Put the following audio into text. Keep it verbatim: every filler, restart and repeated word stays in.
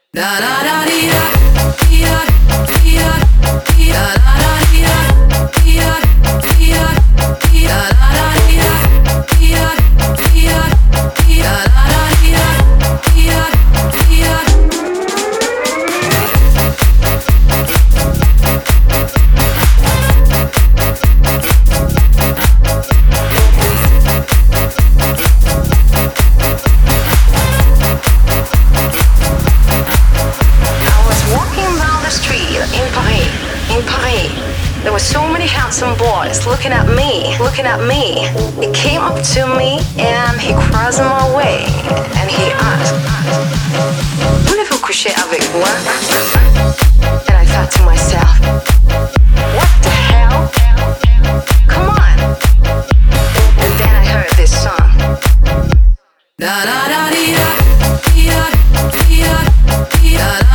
Looking at me, looking at me. He came up to me and he crossed my way and he asked, "Voulez-vous coucher avec moi?" And I thought to myself, what the hell? Come on. And then I heard this song. Da da da dee da, dee da, dee da, dee da.